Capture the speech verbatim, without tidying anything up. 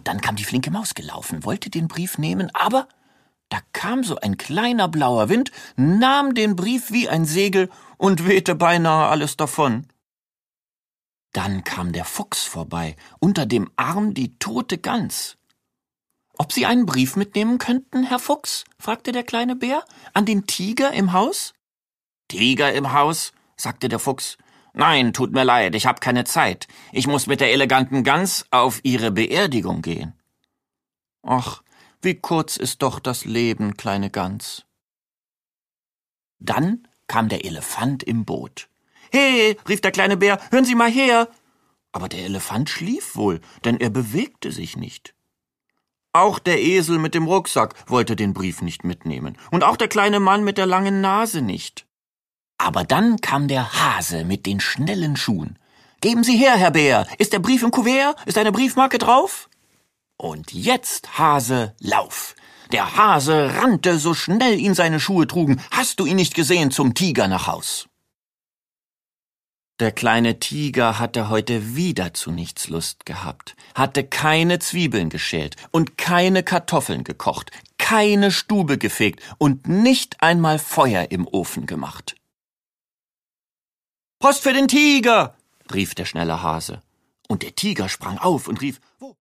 Und dann kam die flinke Maus gelaufen, wollte den Brief nehmen, aber da kam so ein kleiner blauer Wind, nahm den Brief wie ein Segel und wehte beinahe alles davon. Dann kam der Fuchs vorbei, unter dem Arm die tote Gans. »Ob Sie einen Brief mitnehmen könnten, Herr Fuchs?« fragte der kleine Bär. »An den Tiger im Haus?« »Tiger im Haus?«, sagte der Fuchs. »Nein, tut mir leid, ich habe keine Zeit. Ich muss mit der eleganten Gans auf ihre Beerdigung gehen.« »Ach, wie kurz ist doch das Leben, kleine Gans.« Dann kam der Elefant im Boot. »He«, rief der kleine Bär, »hören Sie mal her!« Aber der Elefant schlief wohl, denn er bewegte sich nicht. Auch der Esel mit dem Rucksack wollte den Brief nicht mitnehmen und auch der kleine Mann mit der langen Nase nicht. Aber dann kam der Hase mit den schnellen Schuhen. »Geben Sie her, Herr Bär, ist der Brief im Kuvert? Ist eine Briefmarke drauf?« Und jetzt, Hase, lauf! Der Hase rannte, so schnell ihn seine Schuhe trugen. Hast du ihn nicht gesehen, zum Tiger nach Haus? Der kleine Tiger hatte heute wieder zu nichts Lust gehabt, hatte keine Zwiebeln geschält und keine Kartoffeln gekocht, keine Stube gefegt und nicht einmal Feuer im Ofen gemacht. »Post für den Tiger«, rief der schnelle Hase. Und der Tiger sprang auf und rief,